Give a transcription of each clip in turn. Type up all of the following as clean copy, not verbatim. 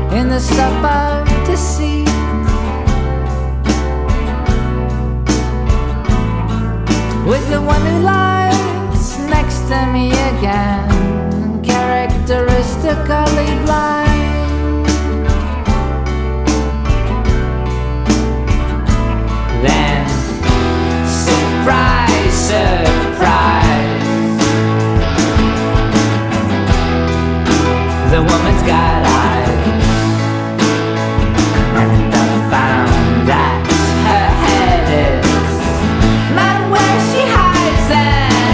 in the stuff of deceit. With the one who lies next to me again, characteristically blind. Then, surprise, surprise, the woman's got eyes, and I found that her head is not where she hides them.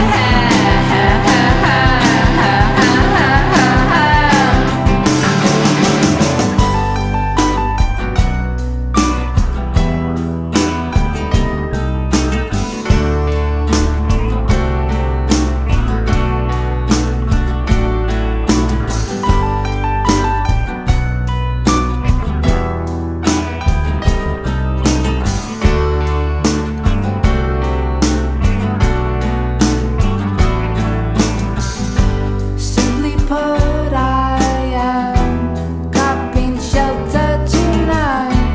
Put, I am copying shelter tonight.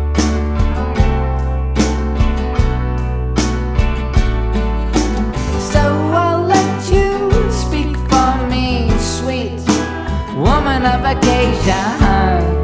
So I'll let you speak for me, sweet woman of occasion.